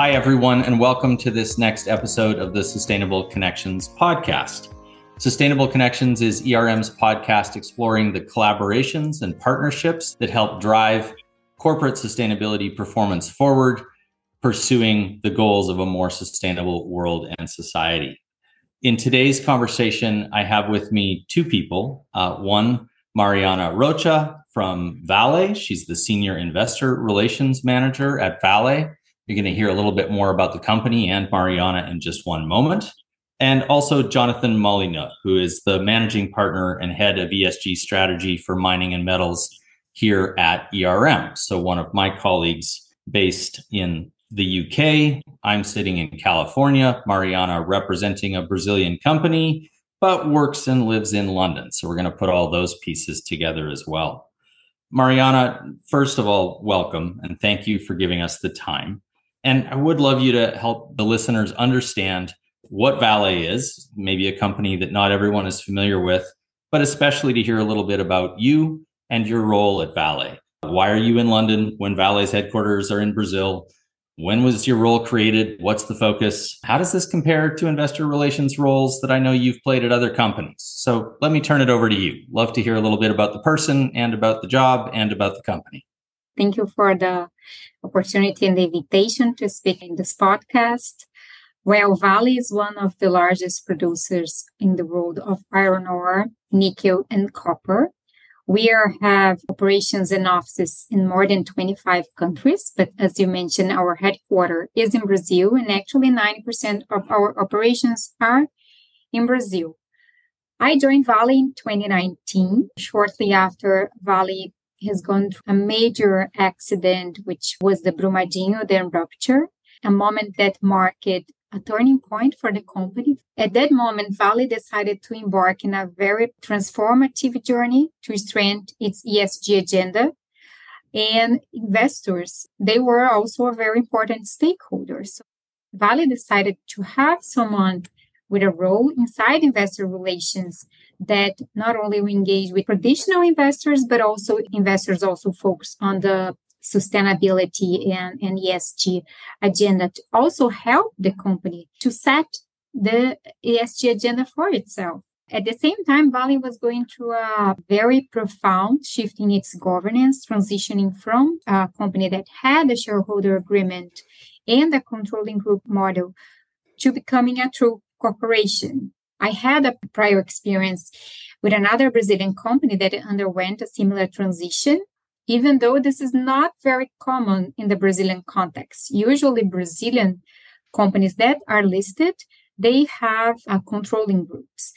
Hi, everyone, and welcome to this next episode of the Sustainable Connections podcast. Sustainable Connections is ERM's podcast exploring the collaborations and partnerships that help drive corporate sustainability performance forward, pursuing the goals of a more sustainable world and society. In today's conversation, I have with me two people. One, Mariana Rocha from Vale. She's the Senior Investor Relations Manager at Vale. You're going to hear a little bit more about the company and Mariana in just one moment. And also Jonathan Molyneux, who is the Managing Partner and Head of ESG Strategy for Mining and Metals here at ERM. So one of my colleagues based in the UK. I'm sitting in California. Mariana representing a Brazilian company, but works and lives in London. So we're going to put all those pieces together as well. Mariana, first of all, welcome and thank you for giving us the time. And I would love you to help the listeners understand what Vale is, maybe a company that not everyone is familiar with, but especially to hear a little bit about you and your role at Vale. Why are you in London when Vale's headquarters are in Brazil? When was your role created? What's the focus? How does this compare to investor relations roles that I know you've played at other companies? So let me turn it over to you. Love to hear a little bit about the person and about the job and about the company. Thank you for the opportunity and the invitation to speak in this podcast. Well, Vale is one of the largest producers in the world of iron ore, nickel, and copper. We have operations and offices in more than 25 countries, but as you mentioned, our headquarters is in Brazil, and actually 90% of our operations are in Brazil. I joined Vale in 2019, shortly after Vale has gone through a major accident, which was the Brumadinho dam rupture, a moment that marked a turning point for the company. At that moment, Vale decided to embark in a very transformative journey to strengthen its ESG agenda. And investors, they were also a very important stakeholder. So Vale decided to have someone with a role inside investor relations that not only will engage with traditional investors, but also investors also focus on the sustainability and ESG agenda to also help the company to set the ESG agenda for itself. At the same time, Vale was going through a very profound shift in its governance, transitioning from a company that had a shareholder agreement and a controlling group model to becoming a true corporation. I had a prior experience with another Brazilian company that underwent a similar transition, even though this is not very common in the Brazilian context. Usually Brazilian companies that are listed, they have controlling groups.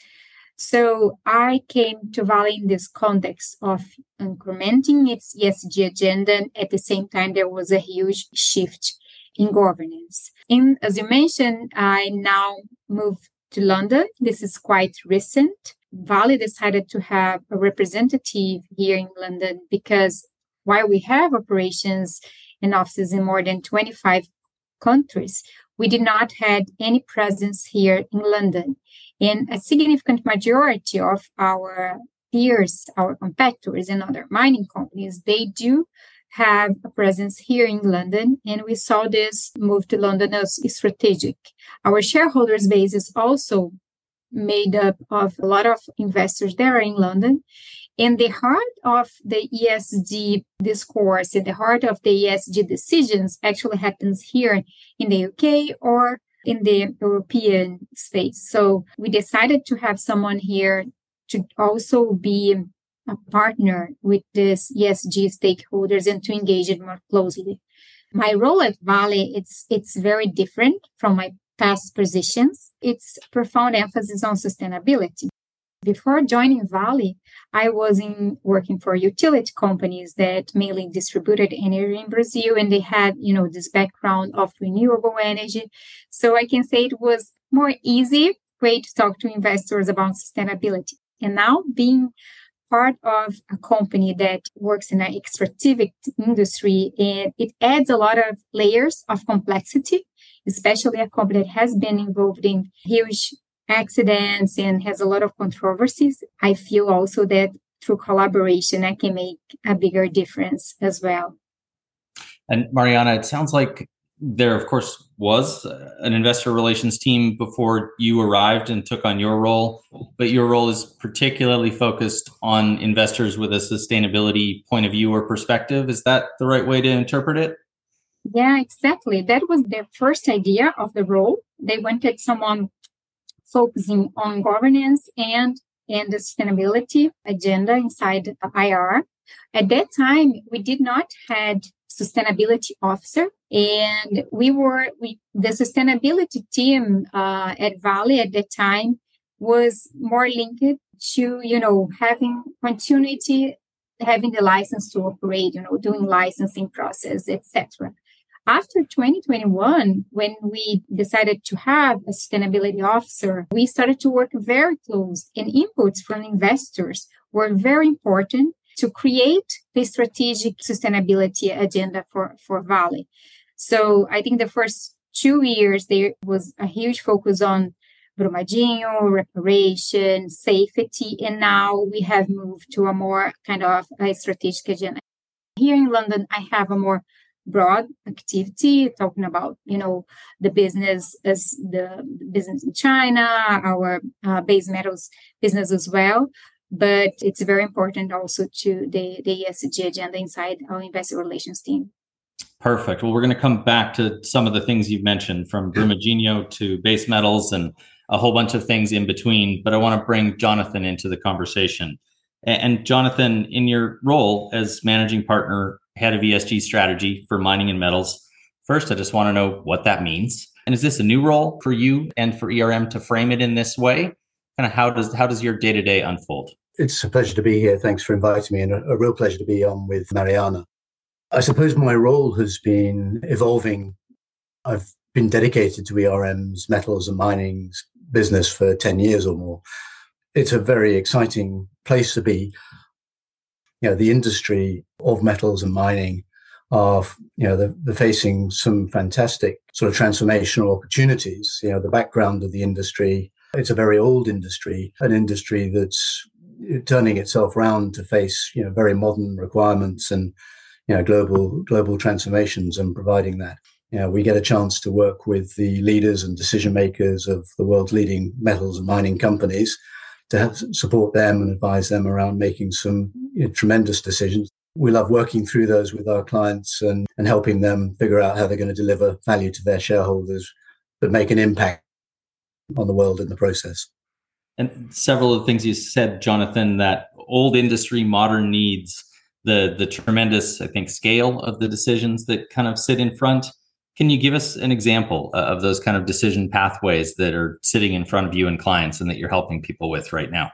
So I came to Vale in this context of incrementing its ESG agenda. At the same time, there was a huge shift in governance. And as you mentioned, I now moved to London. This is quite recent. Vale decided to have a representative here in London because while we have operations and offices in more than 25 countries, we did not have any presence here in London. And a significant majority of our peers, our competitors and other mining companies, they do have a presence here in London, and we saw this move to London as strategic. Our shareholders base is also made up of a lot of investors there in London, and the heart of the ESG discourse and the heart of the ESG decisions actually happens here in the UK or in the European space. So we decided to have someone here to also be a partner with this ESG stakeholders and to engage it more closely. My role at Vale, it's very different from my past positions. It's profound emphasis on sustainability. Before joining Vale, I was working for utility companies that mainly distributed energy in Brazil, and they had, this background of renewable energy. So I can say it was more easy way to talk to investors about sustainability. And now being part of a company that works in an extractive industry, and it adds a lot of layers of complexity, especially a company that has been involved in huge accidents and has a lot of controversies. I feel also that through collaboration, I can make a bigger difference as well. And Mariana, it sounds like there, of course, was an investor relations team before you arrived and took on your role, but your role is particularly focused on investors with a sustainability point of view or perspective. Is that the right way to interpret it? Yeah, exactly. That was their first idea of the role. They wanted someone focusing on governance and the sustainability agenda inside IR. At that time, we did not have sustainability officer, and the sustainability team at Vale at that time was more linked to having continuity, having the license to operate, doing licensing process, etc. After 2021, when we decided to have a sustainability officer, we started to work very close, and inputs from investors were very important to create the strategic sustainability agenda for Vale. So I think the first 2 years, there was a huge focus on Brumadinho, reparation, safety, and now we have moved to a more kind of a strategic agenda. Here in London, I have a more broad activity talking about the business as the business in China, our base metals business as well, but it's very important also to the ESG agenda inside our investor relations team. Perfect. Well, we're going to come back to some of the things you've mentioned, from Brumadinho to base metals and a whole bunch of things in between, but I want to bring Jonathan into the conversation. And Jonathan, in your role as managing partner, head of ESG strategy for mining and metals, first, I just want to know what that means. And is this a new role for you and for ERM to frame it in this way? Kind of how does your day-to-day unfold? It's a pleasure to be here. Thanks for inviting me, and a real pleasure to be on with Mariana. I suppose my role has been evolving. I've been dedicated to ERM's metals and mining business for 10 years or more. It's a very exciting place to be. The industry of metals and mining are, they're facing some fantastic sort of transformational opportunities. The background of the industry, it's a very old industry, an industry that's turning itself around to face, very modern requirements and, global transformations, and providing that. We get a chance to work with the leaders and decision makers of the world's leading metals and mining companies to help support them and advise them around making some tremendous decisions. We love working through those with our clients and helping them figure out how they're going to deliver value to their shareholders, but make an impact on the world in the process. And several of the things you said, Jonathan, that old industry, modern needs, the tremendous, I think, scale of the decisions that kind of sit in front. Can you give us an example of those kind of decision pathways that are sitting in front of you and clients and that you're helping people with right now?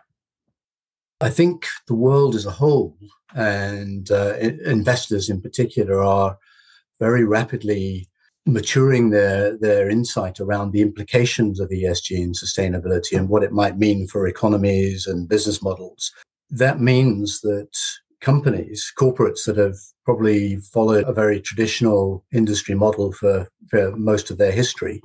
I think the world as a whole, and investors in particular, are very rapidly maturing their insight around the implications of ESG and sustainability and what it might mean for economies and business models. That means that companies, corporates that have probably followed a very traditional industry model for most of their history,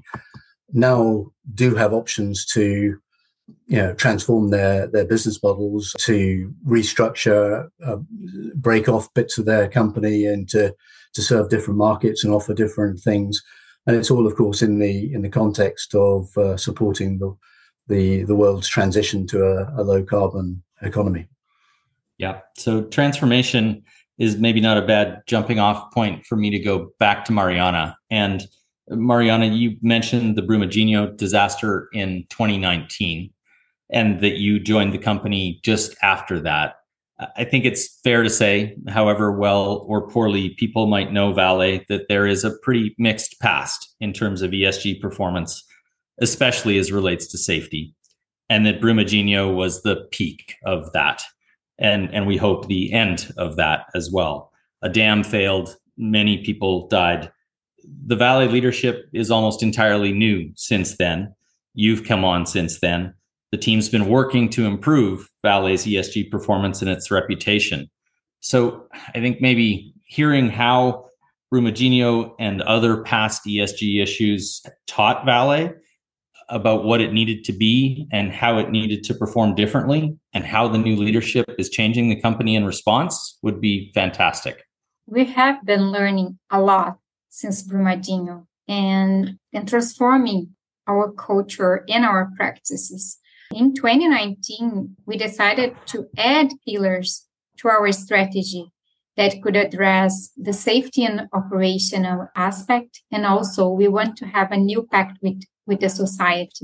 now do have options to transform their business models, to restructure, break off bits of their company and to serve different markets and offer different things. And it's all, of course, in the context of supporting the world's transition to a low carbon economy. Yeah. So transformation is maybe not a bad jumping off point for me to go back to Mariana. And Mariana, you mentioned the Brumadinho disaster in 2019 and that you joined the company just after that. I think it's fair to say, however well or poorly people might know Vale, that there is a pretty mixed past in terms of ESG performance, especially as relates to safety, and that Brumadinho was the peak of that. And we hope the end of that as well. A dam failed, many people died. The Vale leadership is almost entirely new since then. You've come on since then. The team's been working to improve Vale's ESG performance and its reputation. So I think maybe hearing how Brumadinho and other past ESG issues taught Vale about what it needed to be and how it needed to perform differently and how the new leadership is changing the company in response would be fantastic. We have been learning a lot since Brumadinho. and transforming our culture and our practices. In 2019, we decided to add pillars to our strategy that could address the safety and operational aspect. And also, we want to have a new pact with the society.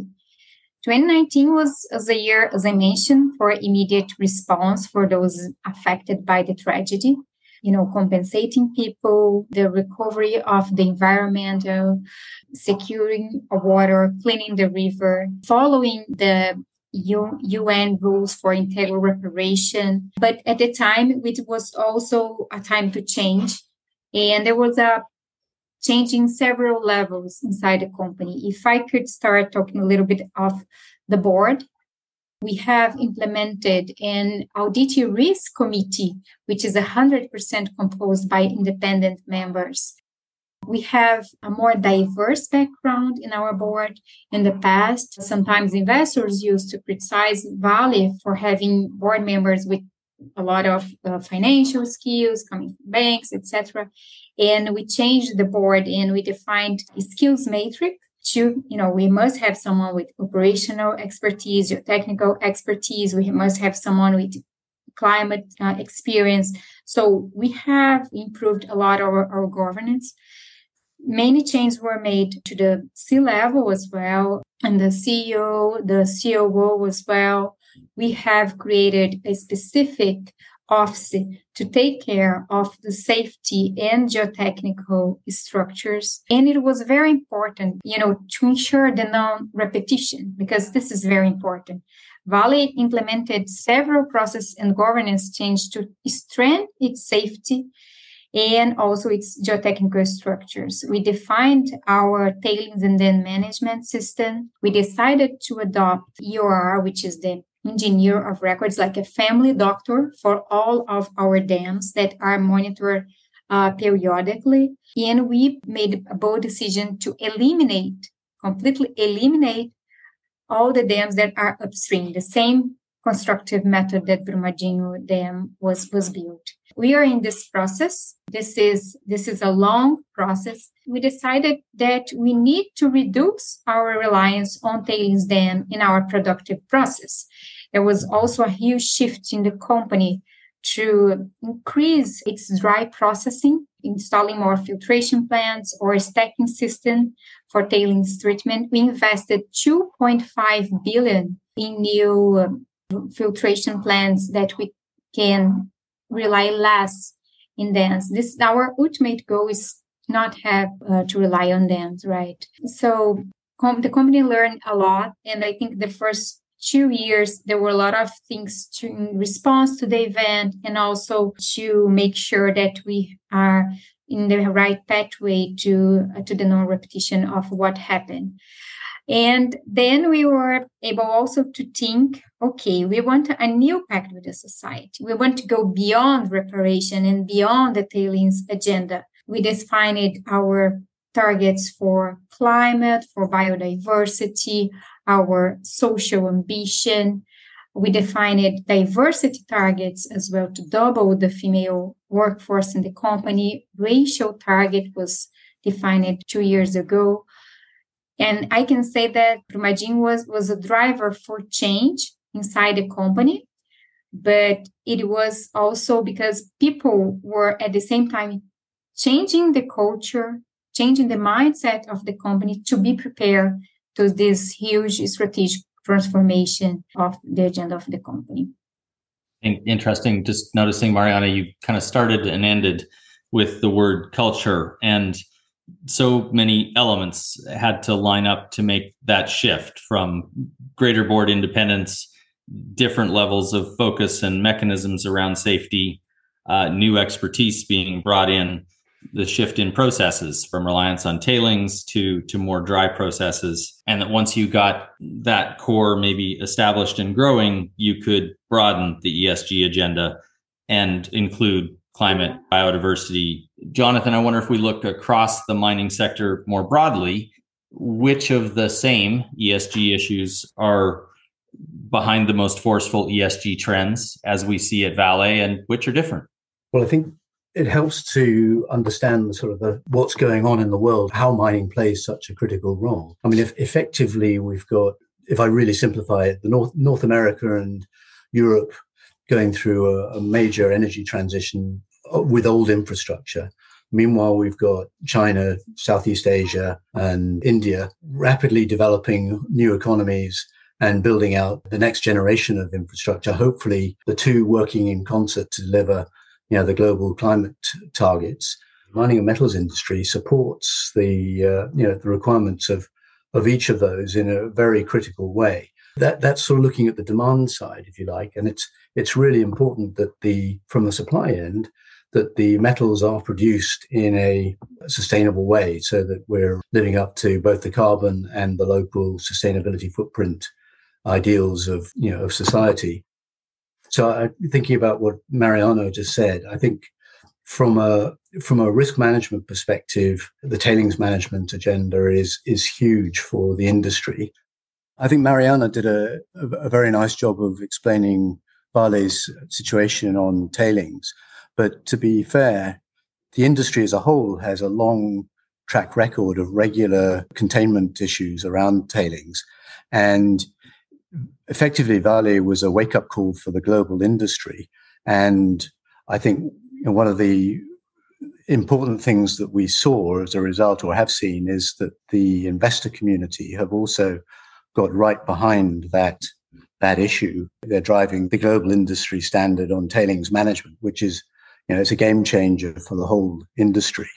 2019 was a year, as I mentioned, for immediate response for those affected by the tragedy. Compensating people, the recovery of the environment, securing water, cleaning the river, following the UN rules for integral reparation. But at the time, it was also a time to change. And there was a change in several levels inside the company. If I could start talking a little bit of the board, we have implemented an audit risk committee, which is 100% composed by independent members. We have a more diverse background in our board. In the past, sometimes investors used to criticize Vale for having board members with a lot of financial skills coming from banks, etc. And we changed the board and we defined a skills matrix. We must have someone with operational expertise, technical expertise. We must have someone with climate experience. So we have improved a lot of our governance. Many changes were made to the C-level as well, and the CEO, the COO as well. We have created a specific office to take care of the safety and geotechnical structures. And it was very important, to ensure the non-repetition, because this is very important. Vale implemented several process and governance changes to strengthen its safety and also its geotechnical structures. We defined our tailings and dam management system. We decided to adopt EOR, which is the engineer of records, like a family doctor for all of our dams that are monitored periodically. And we made a bold decision to completely eliminate all the dams that are upstream, the same constructive method that Brumadinho Dam was built. We are in this process. This is a long process. We decided that we need to reduce our reliance on tailings dam in our productive process. There was also a huge shift in the company to increase its dry processing, installing more filtration plants or a stacking system for tailings treatment. We invested 2.5 billion in new filtration plants that we can rely less in dams. Our ultimate goal is not have to rely on dams, right? So the company learned a lot, and I think the first 2 years there were a lot of things in response to the event, and also to make sure that we are in the right pathway to the non-repetition of what happened. And then we were able also to think, okay, we want a new pact with the society. We want to go beyond reparation and beyond the tailings agenda. We defined our targets for climate, for biodiversity, our social ambition. We defined diversity targets as well to double the female workforce in the company. Racial target was defined 2 years ago. And I can say that Brumadinho was a driver for change inside the company, but it was also because people were at the same time changing the culture, changing the mindset of the company to be prepared to this huge strategic transformation of the agenda of the company. Interesting. Just noticing, Mariana, you kind of started and ended with the word culture, and so many elements had to line up to make that shift from greater board independence, different levels of focus and mechanisms around safety, new expertise being brought in, the shift in processes from reliance on tailings to more dry processes. And that once you got that core maybe established and growing, you could broaden the ESG agenda and include climate, biodiversity. Jonathan, I wonder if we look across the mining sector more broadly, which of the same ESG issues are behind the most forceful ESG trends as we see at Vale, and which are different? Well, I think it helps to understand what's going on in the world, how mining plays such a critical role. I mean, if effectively we've got, if I really simplify it, the North America and Europe going through a major energy transition with old infrastructure. Meanwhile, we've got China, Southeast Asia, and India rapidly developing new economies and building out the next generation of infrastructure. Hopefully, the two working in concert to deliver, the global climate targets. The mining and metals industry supports the requirements of each of those in a very critical way. That's sort of looking at the demand side, if you like, and it's really important that from the supply end, that the metals are produced in a sustainable way so that we're living up to both the carbon and the local sustainability footprint ideals of society. So thinking about what Mariano just said, I think from a risk management perspective, the tailings management agenda is huge for the industry. I think Mariana did a very nice job of explaining Vale's situation on tailings. But to be fair, the industry as a whole has a long track record of regular containment issues around tailings. And effectively, Vale was a wake-up call for the global industry. And I think one of the important things that we saw as a result, or have seen, is that the investor community have also got right behind that issue. They're driving the global industry standard on tailings management, which is, it's a game changer for the whole industry.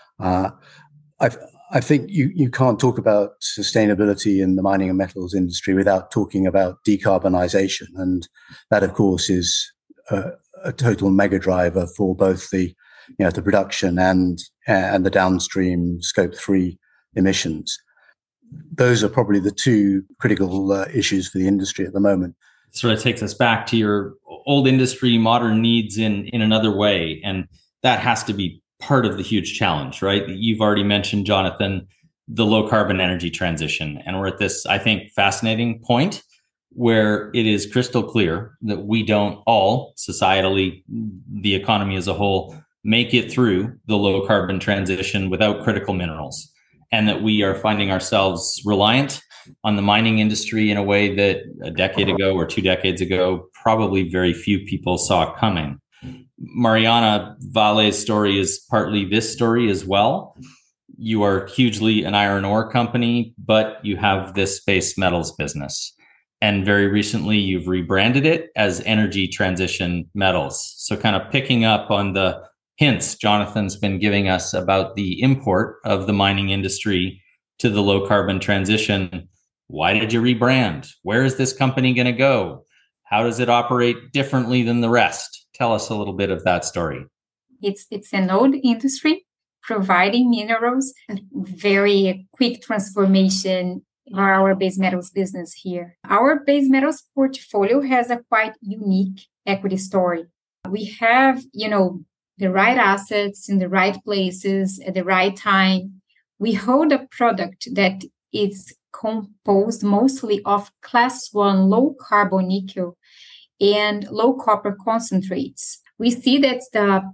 I think you can't talk about sustainability in the mining and metals industry without talking about decarbonization. And that, of course, is a total mega driver for both the production and the downstream Scope 3 emissions. Those are probably the two critical issues for the industry at the moment. It sort of takes us back to your old industry, modern needs in another way. And that has to be part of the huge challenge, right? You've already mentioned, Jonathan, the low carbon energy transition. And we're at this, I think, fascinating point where it is crystal clear that we don't all, societally, the economy as a whole, make it through the low carbon transition without critical minerals. And that we are finding ourselves reliant on the mining industry in a way that a decade ago or 2 decades ago, probably very few people saw coming. Mariana, Vale's story is partly this story as well. You are hugely an iron ore company, but you have this base metals business. And very recently, you've rebranded it as Energy Transition Metals. So kind of picking up on the hints Jonathan's been giving us about the import of the mining industry to the low carbon transition. Why did you rebrand? Where is this company going to go? How does it operate differently than the rest? Tell us a little bit of that story. It's an old industry providing minerals, a very quick transformation for our base metals business here. Our base metals portfolio has a quite unique equity story. We have, the right assets in the right places at the right time. We hold a product that is composed mostly of class 1 low carbon nickel and low copper concentrates. We see that's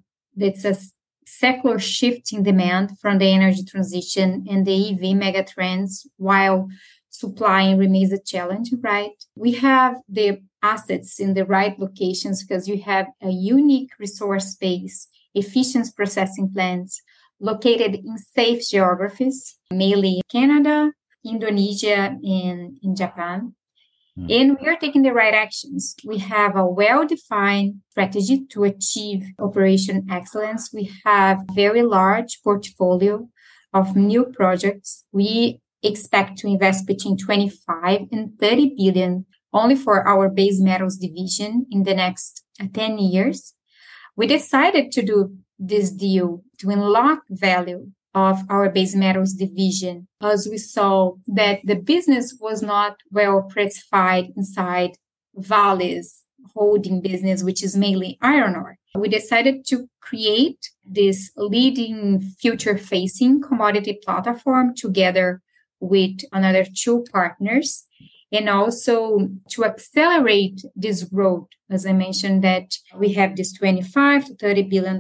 a secular shift in demand from the energy transition and the EV megatrends, while supply remains a challenge, right? We have the assets in the right locations because you have a unique resource base, efficient processing plants located in safe geographies, mainly Canada, Indonesia, and in Japan. And we are taking the right actions. We have a well-defined strategy to achieve operation excellence. We have a very large portfolio of new projects. We expect to invest between 25 and 30 billion only for our base metals division in the next 10 years. We decided to do this deal to unlock value of our base metals division, as we saw that the business was not well precified inside Vale's holding business, which is mainly iron ore. We decided to create this leading future-facing commodity platform together with another 2 partners. And also to accelerate this growth, as I mentioned, that we have this $25 to $30 billion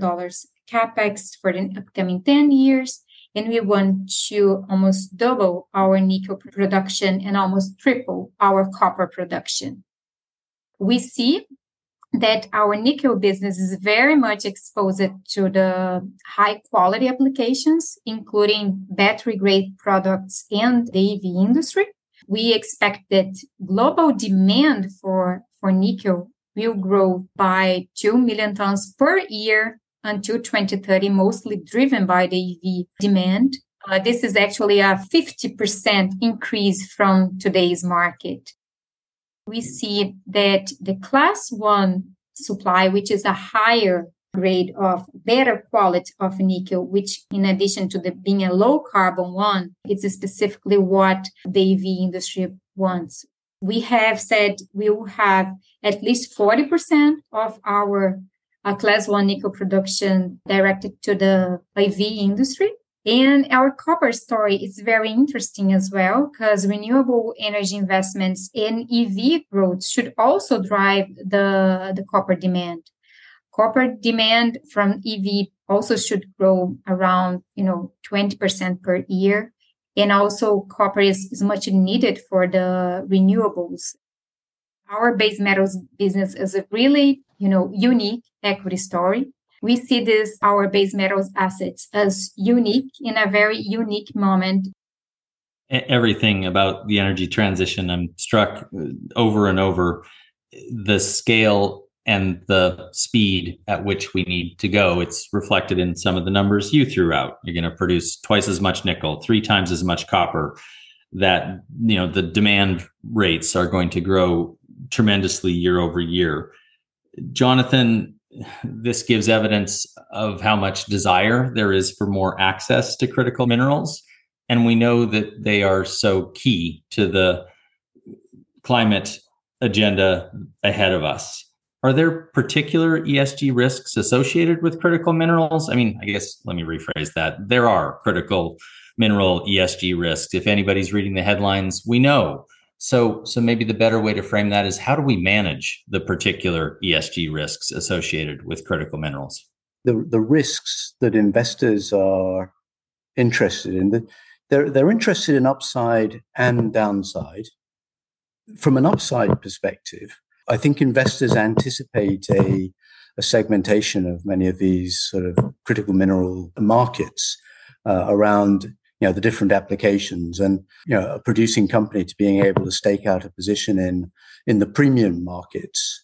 capex for the upcoming 10 years. And we want to almost double our nickel production and almost triple our copper production. We see that our nickel business is very much exposed to the high quality applications, including battery grade products and the EV industry. We expect that global demand for nickel will grow by 2 million tons per year until 2030, mostly driven by the EV demand. This is actually a 50% increase from today's market. We see that the class 1 supply, which is a higher grade of better quality of nickel, which in addition to being a low carbon one, it's specifically what the EV industry wants. We have said we will have at least 40% of our class 1 nickel production directed to the EV industry. And our copper story is very interesting as well, because renewable energy investments in EV growth should also drive the copper demand. Copper demand from EV also should grow around 20% per year. And also copper is much needed for the renewables. Our base metals business is a really unique equity story. We see our base metals assets as unique in a very unique moment. Everything about the energy transition, I'm struck over and over, the scale and the speed at which we need to go. It's reflected in some of the numbers you threw out. You're going to produce twice as much nickel, 3 times as much copper, that the demand rates are going to grow tremendously year over year. Jonathan, this gives evidence of how much desire there is for more access to critical minerals. And we know that they are so key to the climate agenda ahead of us. Are there particular ESG risks associated with critical minerals? I mean, I guess let me rephrase that. There are critical mineral ESG risks. If anybody's reading the headlines, we know. So maybe the better way to frame that is, how do we manage the particular ESG risks associated with critical minerals? The risks that investors are interested in, they're interested in upside and downside. From an upside perspective, I think investors anticipate a segmentation of many of these sort of critical mineral markets around the different applications, and a producing company to being able to stake out a position in the premium markets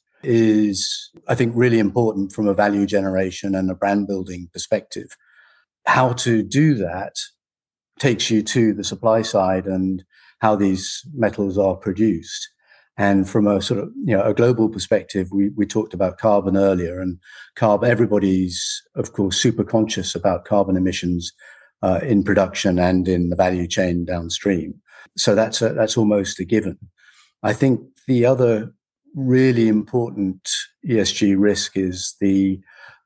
is, I think, really important from a value generation and a brand building perspective. How to do that takes you to the supply side and how these metals are produced. And from a sort of a global perspective, we talked about carbon earlier, and everybody's of course super conscious about carbon emissions in production and in the value chain downstream. So that's almost a given. I think the other really important ESG risk is the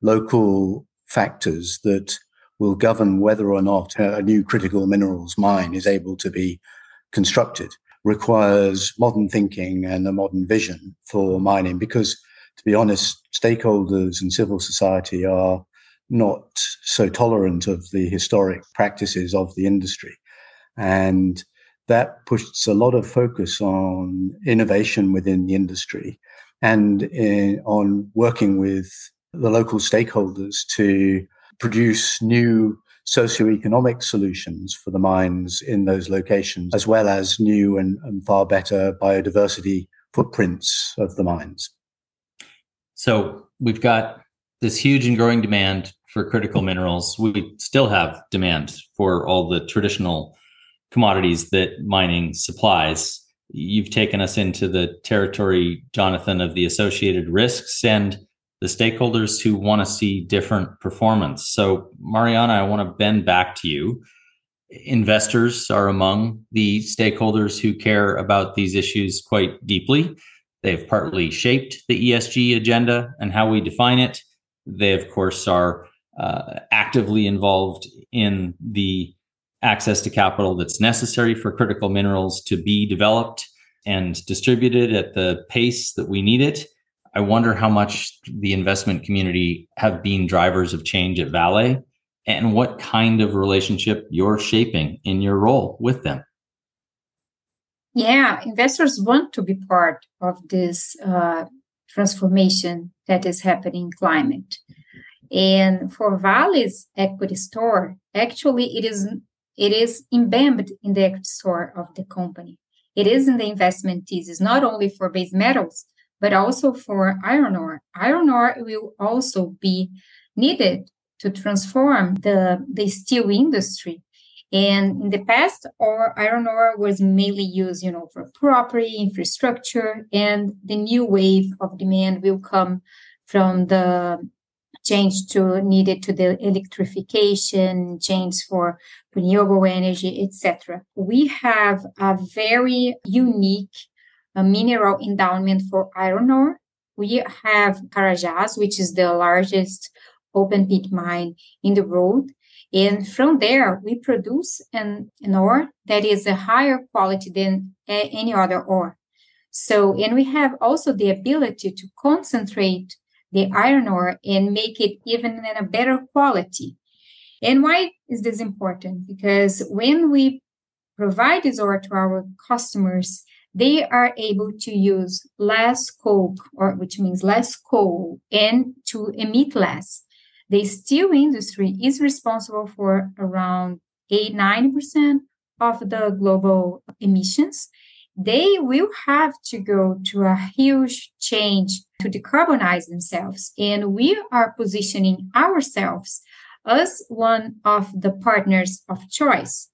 local factors that will govern whether or not a new critical minerals mine is able to be constructed. Requires modern thinking and a modern vision for mining, because, to be honest, stakeholders and civil society are not so tolerant of the historic practices of the industry. And that puts a lot of focus on innovation within the industry and on working with the local stakeholders to produce new socioeconomic solutions for the mines in those locations, as well as new and far better biodiversity footprints of the mines. So we've got this huge and growing demand for critical minerals. We still have demand for all the traditional commodities that mining supplies. You've taken us into the territory, Jonathan, of the associated risks and the stakeholders who want to see different performance. So, Mariana, I want to bend back to you. Investors are among the stakeholders who care about these issues quite deeply. They've partly shaped the ESG agenda and how we define it. They, of course, are actively involved in the access to capital that's necessary for critical minerals to be developed. and distributed at the pace that we need it. I wonder how much the investment community have been drivers of change at Vale and what kind of relationship you're shaping in your role with them. Yeah, investors want to be part of this transformation that is happening in climate. And for Vale's equity store, actually, it is embedded in the equity store of the company. It is in the investment thesis, not only for base metals, but also for iron ore. Iron ore will also be needed to transform the steel industry. And in the past, iron ore was mainly used, for property, infrastructure, and the new wave of demand will come from the change needed to the electrification, change for renewable energy, etc. We have a very unique mineral endowment for iron ore. We have Carajás, which is the largest open pit mine in the world. And from there, we produce an ore that is a higher quality than any other ore. And we have also the ability to concentrate the iron ore and make it even in a better quality. And why is this important? Because when we provide this ore to our customers, they are able to use less coke, which means less coal, and to emit less. The steel industry is responsible for around 90% of the global emissions. They will have to go to a huge change to decarbonize themselves. And we are positioning ourselves as one of the partners of choice,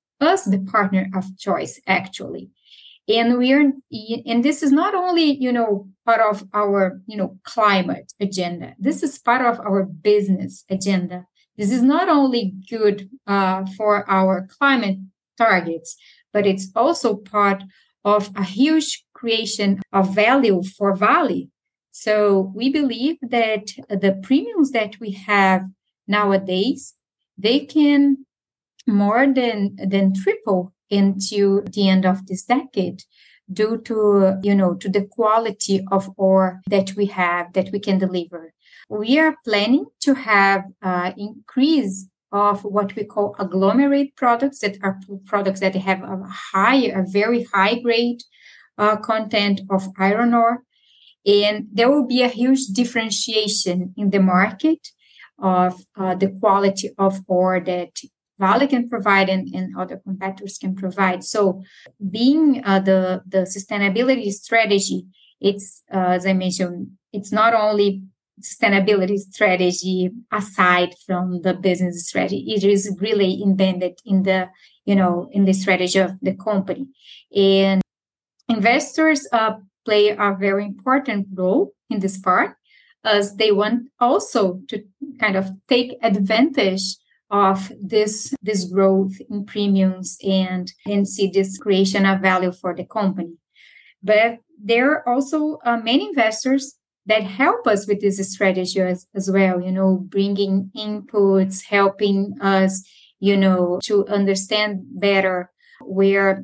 actually. And this is not only, part of our, climate agenda. This is part of our business agenda. This is not only good for our climate targets, but it's also part of a huge creation of value for Vale. So we believe that the premiums that we have nowadays, they can more than triple into the end of this decade due to, to the quality of ore that we have, that we can deliver. We are planning to have increase of what we call agglomerate products, that are products that have a very high grade content of iron ore. And there will be a huge differentiation in the market of the quality of ore that Vale can provide and other competitors can provide. So being the sustainability strategy, it's, as I mentioned, it's not only sustainability strategy aside from the business strategy. It is really embedded in the, in the strategy of the company. And investors play a very important role in this part, as they want also to kind of take advantage of this growth in premiums and see this creation of value for the company. But there are also many investors that help us with this strategy as well, bringing inputs, helping us, to understand better where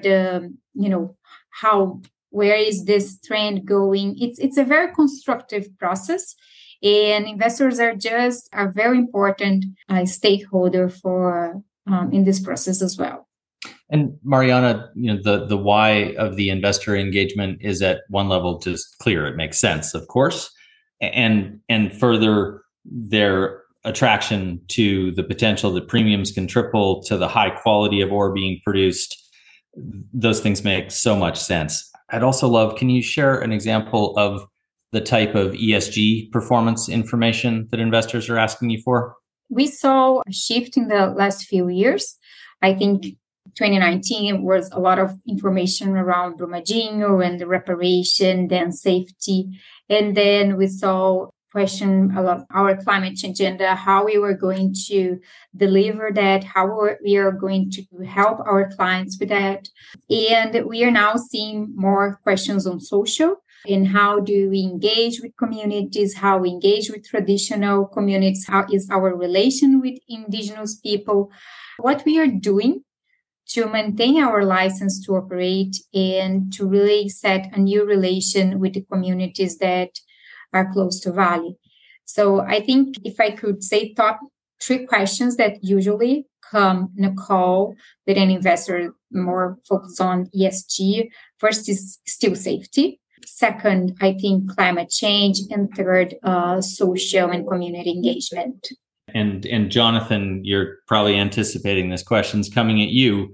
is this trend going. It's a very constructive process. And investors are very important stakeholder for in this process as well. And Mariana, the why of the investor engagement is at one level just clear. It makes sense, of course, and further their attraction to the potential that premiums can triple, to the high quality of ore being produced. Those things make so much sense. I'd also love, can you share an example of the type of ESG performance information that investors are asking you for? We saw a shift in the last few years. I think 2019 was a lot of information around Brumadinho and the reparation, then safety. And then we saw question about our climate change agenda, how we were going to deliver that, how we are going to help our clients with that. And we are now seeing more questions on social. And how do we engage with communities, how we engage with traditional communities, how is our relation with indigenous people, what we are doing to maintain our license to operate and to really set a new relation with the communities that are close to Vale. So I think if I could say top 3 questions that usually come in a call with an investor more focused on ESG. First is still safety. Second, I think climate change. And third, social and community engagement. And Jonathan, you're probably anticipating this question's coming at you.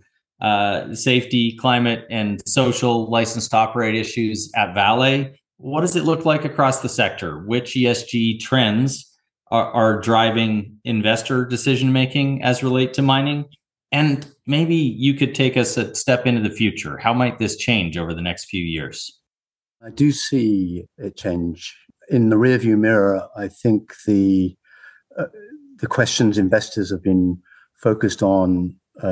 Safety, climate, and social license to operate issues at Vale. What does it look like across the sector? Which ESG trends are driving investor decision-making as relate to mining? And maybe you could take us a step into the future. How might this change over the next few years? I do see it change. In the rearview mirror, I think the questions investors have been focused on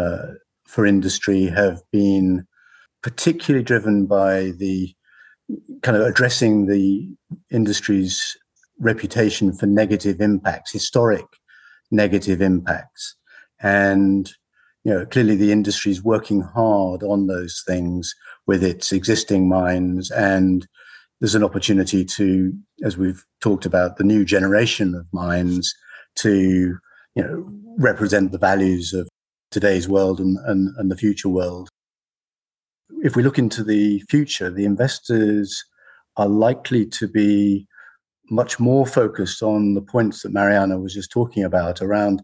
for industry have been particularly driven by the kind of addressing the industry's reputation for negative impacts, historic negative impacts. And, clearly the industry is working hard on those things with its existing mines. And there's an opportunity to, as we've talked about, the new generation of mines to, represent the values of today's world and the future world. If we look into the future, the investors are likely to be much more focused on the points that Mariana was just talking about around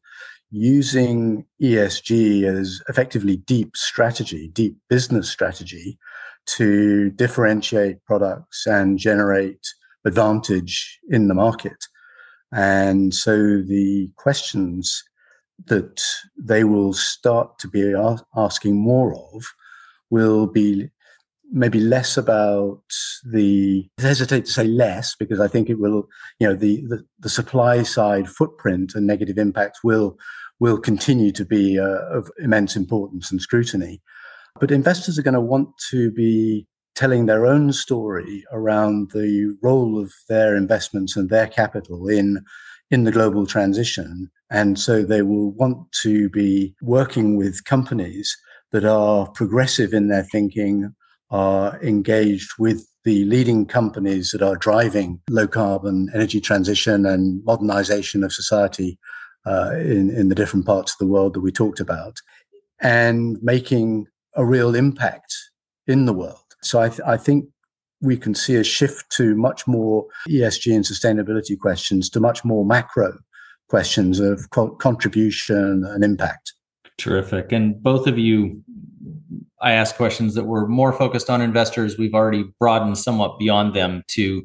using ESG as effectively deep business strategy to differentiate products and generate advantage in the market. And so the questions that they will start to be asking more of will be maybe less about I hesitate to say less, because I think it will, the supply side footprint and negative impacts will continue to be of immense importance and scrutiny. But investors are going to want to be telling their own story around the role of their investments and their capital in the global transition. And so they will want to be working with companies that are progressive in their thinking, are engaged with the leading companies that are driving low carbon energy transition and modernization of society in the different parts of the world that we talked about, and making a real impact in the world. So I think we can see a shift to much more ESG and sustainability questions, to much more macro questions of contribution and impact. Terrific. And both of you, I asked questions that were more focused on investors. We've already broadened somewhat beyond them to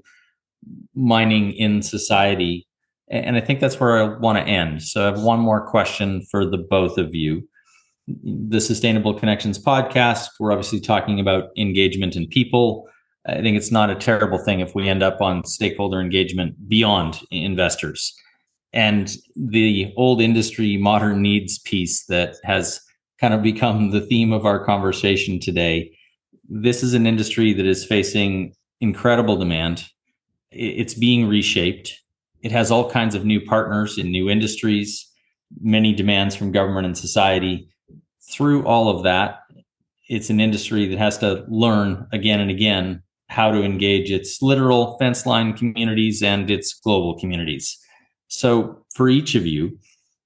mining in society. And I think that's where I want to end. So I have one more question for the both of you. The Sustainable Connections podcast, we're obviously talking about engagement in people. I think it's not a terrible thing if we end up on stakeholder engagement beyond investors. And the old industry modern needs piece that has kind of become the theme of our conversation today. This is an industry that is facing incredible demand. It's being reshaped. It has all kinds of new partners in new industries, many demands from government and society. Through all of that, it's an industry that has to learn again and again how to engage its literal fence line communities and its global communities. So for each of you,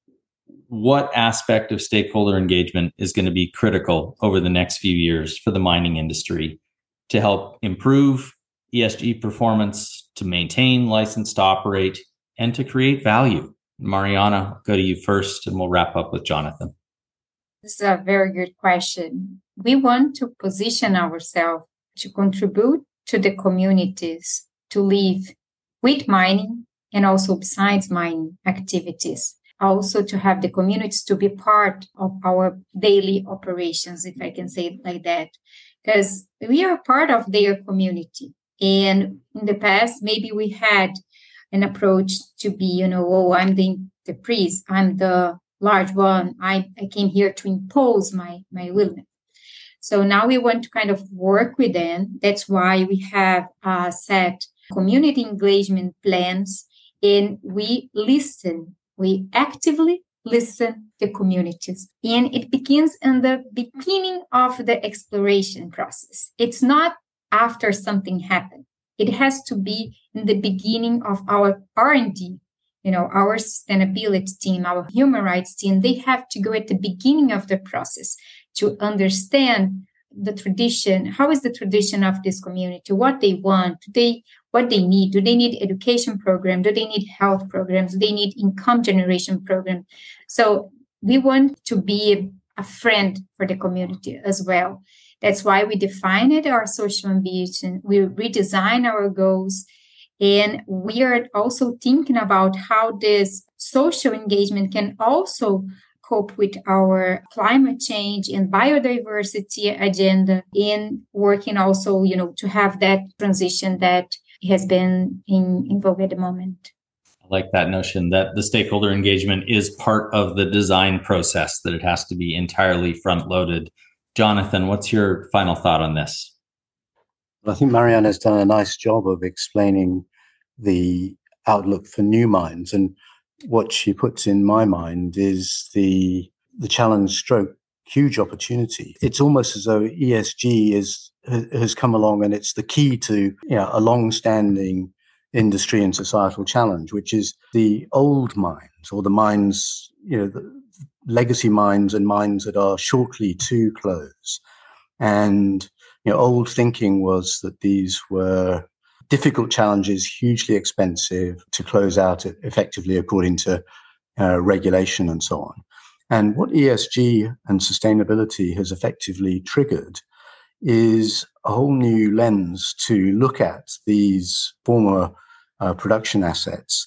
what aspect of stakeholder engagement is going to be critical over the next few years for the mining industry to help improve ESG performance, to maintain license to operate, and to create value? Mariana, I'll go to you first, and we'll wrap up with Jonathan. This is a very good question. We want to position ourselves to contribute to the communities to live with mining and also besides mining activities. Also to have the communities to be part of our daily operations, if I can say it like that, because we are part of their community. And in the past, maybe we had an approach to be, I'm the priest, I'm the large one, I came here to impose my will. So now we want to kind of work with them. That's why we have set community engagement plans, and we listen. We actively listen to communities. And it begins in the beginning of the exploration process. It's not after something happened. It has to be in the beginning of our R&D, our sustainability team, our human rights team. They have to go at the beginning of the process to understand the tradition. How is the tradition of this community? What they want? What they need? Do they need education program? Do they need health programs? Do they need income generation program? So we want to be a friend for the community as well. That's why we defined our social ambition. We redesign our goals. And we are also thinking about how this social engagement can also cope with our climate change and biodiversity agenda, in working also, to have that transition that has been in vogue at the moment. I like that notion that the stakeholder engagement is part of the design process, that it has to be entirely front-loaded. Jonathan, what's your final thought on this? I think Mariana has done a nice job of explaining the outlook for new mines. And what she puts in my mind is the challenge stroke huge opportunity. It's almost as though ESG has come along and it's the key to a long-standing industry and societal challenge, which is the old mines, or the mines, the legacy mines and mines that are shortly to close. And old thinking was that these were difficult challenges, hugely expensive to close out effectively according to regulation and so on. And what ESG and sustainability has effectively triggered is a whole new lens to look at these former production assets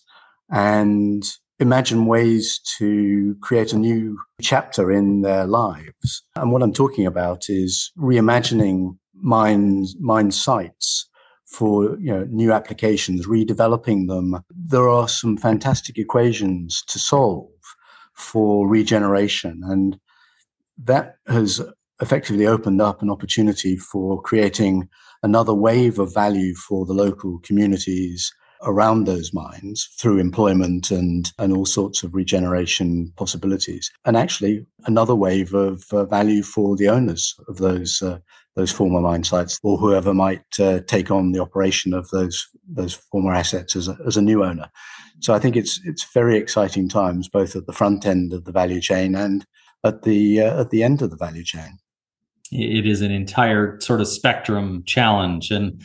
and imagine ways to create a new chapter in their lives. And what I'm talking about is reimagining mine sites for new applications, redeveloping them. There are some fantastic equations to solve for regeneration, and that has effectively opened up an opportunity for creating another wave of value for the local communities around those mines through employment and all sorts of regeneration possibilities, and actually another wave of value for the owners of those former mine sites, or whoever might take on the operation of those former assets as a new owner. So I think it's very exciting times, both at the front end of the value chain and at the end of the value chain. It is an entire sort of spectrum challenge, and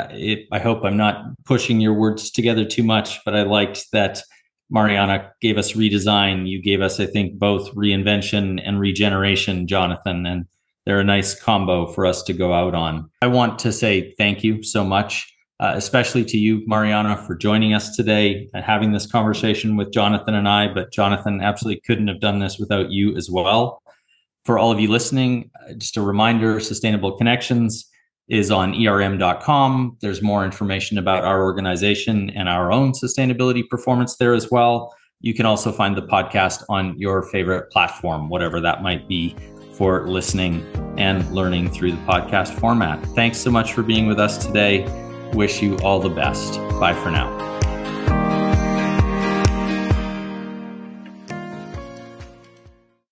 I hope I'm not pushing your words together too much, but I liked that Mariana gave us redesign. You gave us, I think, both reinvention and regeneration, Jonathan, and they're a nice combo for us to go out on. I want to say thank you so much, especially to you, Mariana, for joining us today and having this conversation with Jonathan and I. But Jonathan absolutely couldn't have done this without you as well. For all of you listening, just a reminder, Sustainable Connections is on ERM.com. There's more information about our organization and our own sustainability performance there as well. You can also find the podcast on your favorite platform, whatever that might be, for listening and learning through the podcast format. Thanks so much for being with us today. Wish you all the best. Bye for now.